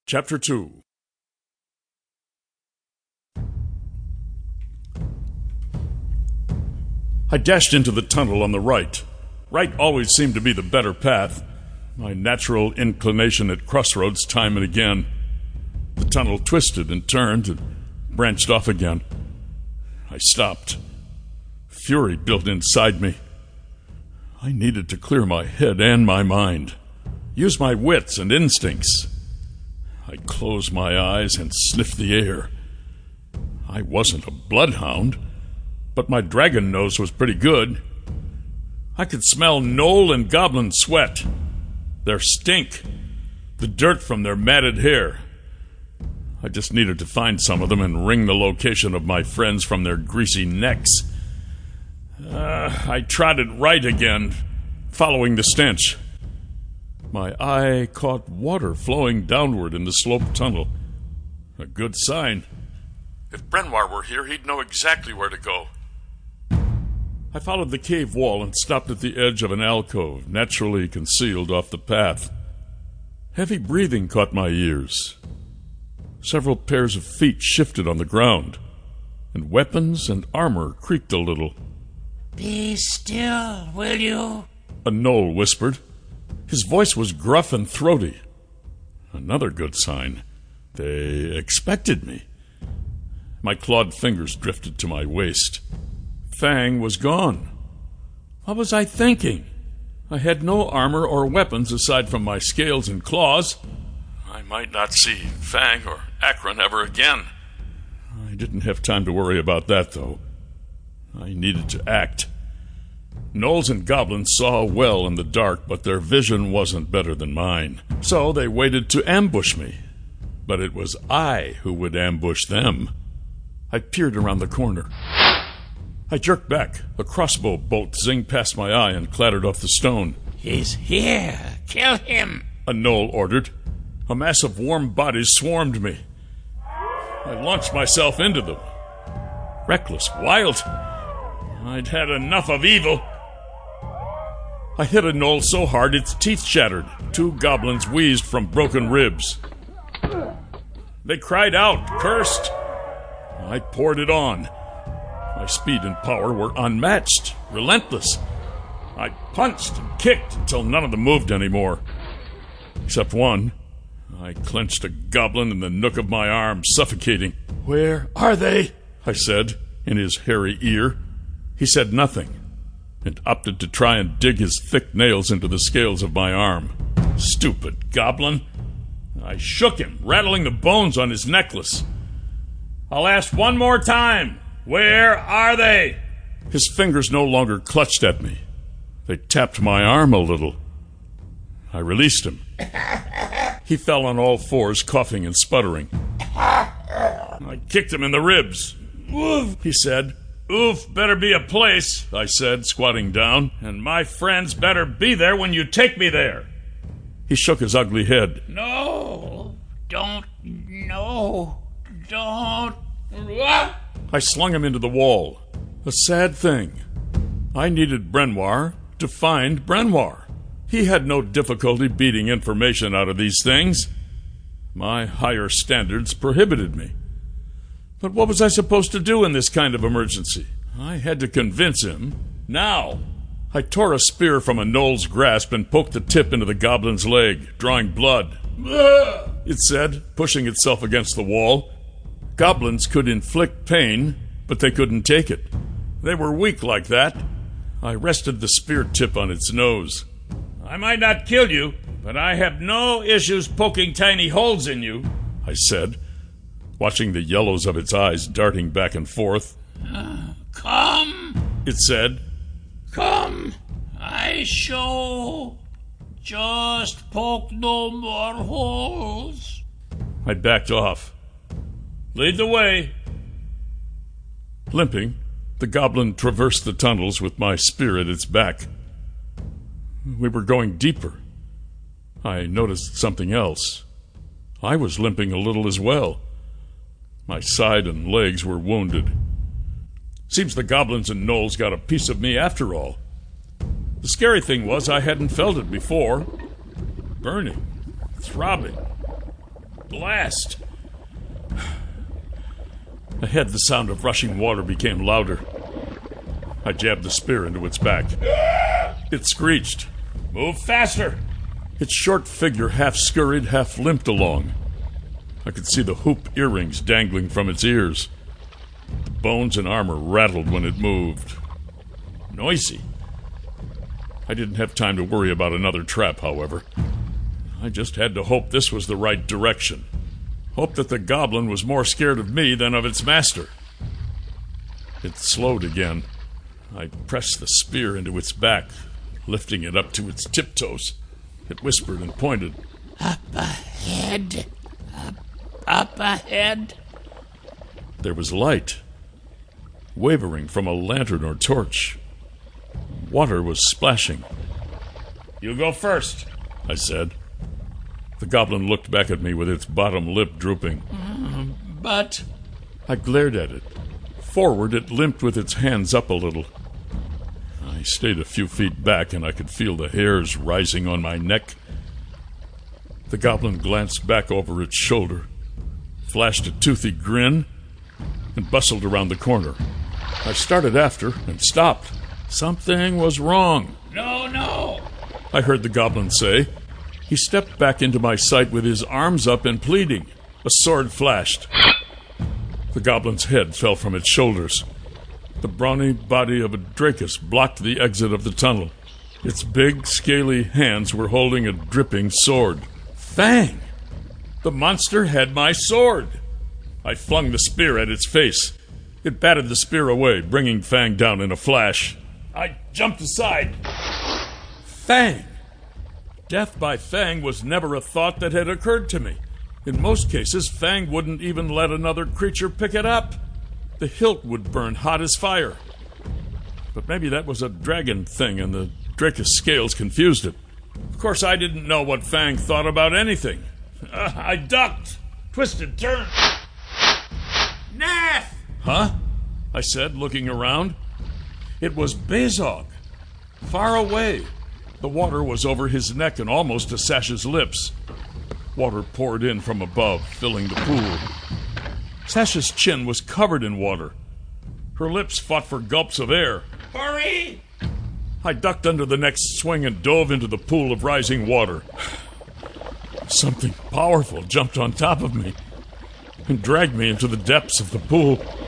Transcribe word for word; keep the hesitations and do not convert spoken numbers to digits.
Chapter two. I dashed into the tunnel on the right. Right always seemed to be the better path. My natural inclination at crossroads time and again. The tunnel twisted and turned and branched off again. I stopped. Fury built inside me. I needed to clear my head and my mind. Use my wits and instincts. I closed my eyes and sniffed the air. I wasn't a bloodhound, but my dragon nose was pretty good. I could smell gnoll and goblin sweat, their stink, the dirt from their matted hair. I just needed to find some of them and wring the location of my friends from their greasy necks. Uh, I trotted right again, following the stench. My eye caught water flowing downward in the sloped tunnel. A good sign. If Brenoir were here, he'd know exactly where to go. I followed the cave wall and stopped at the edge of an alcove, naturally concealed off the path. Heavy breathing caught my ears. Several pairs of feet shifted on the ground, and weapons and armor creaked a little. "Be still, will you?" A gnoll whispered. His voice was gruff and throaty. Another good sign. They expected me. My clawed fingers drifted to my waist. Fang was gone. What was I thinking? I had no armor or weapons aside from my scales and claws. I might not see Fang or Akron ever again. I didn't have time to worry about that, though. I needed to act. Gnolls and goblins saw well in the dark, but their vision wasn't better than mine. So they waited to ambush me. But it was I who would ambush them. I peered around the corner. I jerked back. A crossbow bolt zinged past my eye and clattered off the stone. "He's here. Kill him," a gnoll ordered. A mass of warm bodies swarmed me. I launched myself into them. Reckless, wild. I'd had enough of evil. I hit a gnoll so hard its teeth shattered. Two goblins wheezed from broken ribs. They cried out, cursed. I poured it on. My speed and power were unmatched, relentless. I punched and kicked until none of them moved anymore. Except one. I clenched a goblin in the nook of my arm, suffocating. "Where are they?" I said, in his hairy ear. He said nothing, and opted to try and dig his thick nails into the scales of my arm. Stupid goblin. I shook him, rattling the bones on his necklace. "I'll ask one more time. Where are they?" His fingers no longer clutched at me. They tapped my arm a little. I released him. He fell on all fours, coughing and sputtering. I kicked him in the ribs. "Oof," he said. "Oof better be a place," I said, squatting down, "and my friends better be there when you take me there." He shook his ugly head. "No, don't, no, don't." I slung him into the wall. A sad thing. I needed Brenoir to find Brenoir. He had no difficulty beating information out of these things. My higher standards prohibited me. But what was I supposed to do in this kind of emergency? I had to convince him. Now. I tore a spear from a gnoll's grasp and poked the tip into the goblin's leg, drawing blood. It said, pushing itself against the wall. Goblins could inflict pain, but they couldn't take it. They were weak like that. I rested the spear tip on its nose. "I might not kill you, but I have no issues poking tiny holes in you," I said, watching the yellows of its eyes darting back and forth. Uh, "Come," it said. "Come. I show. Just poke no more holes." I backed off. "Lead the way." Limping, the goblin traversed the tunnels with my spear at its back. We were going deeper. I noticed something else. I was limping a little as well. My side and legs were wounded. Seems the goblins and gnolls got a piece of me after all. The scary thing was I hadn't felt it before. Burning, throbbing. blast. Ahead, the sound of rushing water became louder. I jabbed the spear into its back. It screeched. Move faster! Its short figure half scurried, half limped along. I could see the hoop earrings dangling from its ears. The bones and armor rattled when it moved. Noisy. I didn't have time to worry about another trap, however. I just had to hope this was the right direction. Hope that the goblin was more scared of me than of its master. It slowed again. I pressed the spear into its back, lifting it up to its tiptoes. It whispered and pointed. Up ahead. Up, up ahead. There was light, wavering from a lantern or torch. Water was splashing. You go first, I said. The goblin looked back at me with its bottom lip drooping. Mm, but... I glared at it. Forward, it limped with its hands up a little. I stayed a few feet back, and I could feel the hairs rising on my neck. The goblin glanced back over its shoulder, flashed a toothy grin, and bustled around the corner. I started after and stopped. Something was wrong. No, no! I heard the goblin say. He stepped back into my sight with his arms up and pleading. A sword flashed. The goblin's head fell from its shoulders. The brawny body of a Dracus blocked the exit of the tunnel. Its big, scaly hands were holding a dripping sword. Fang! The monster had my sword! I flung the spear at its face. It batted the spear away, bringing Fang down in a flash. I jumped aside. Fang! Death by Fang was never a thought that had occurred to me. In most cases, Fang wouldn't even let another creature pick it up. The hilt would burn hot as fire. But maybe that was a dragon thing and the Dracus scales confused it. Of course, I didn't know what Fang thought about anything. Uh, I ducked, twisted, turned. Nath! Huh? I said, looking around. It was Bezog, far away. The water was over his neck and almost to Sasha's lips. Water poured in from above, filling the pool. Sasha's chin was covered in water. Her lips fought for gulps of air. Hurry! I ducked under the next swing and dove into the pool of rising water. Something powerful jumped on top of me and dragged me into the depths of the pool.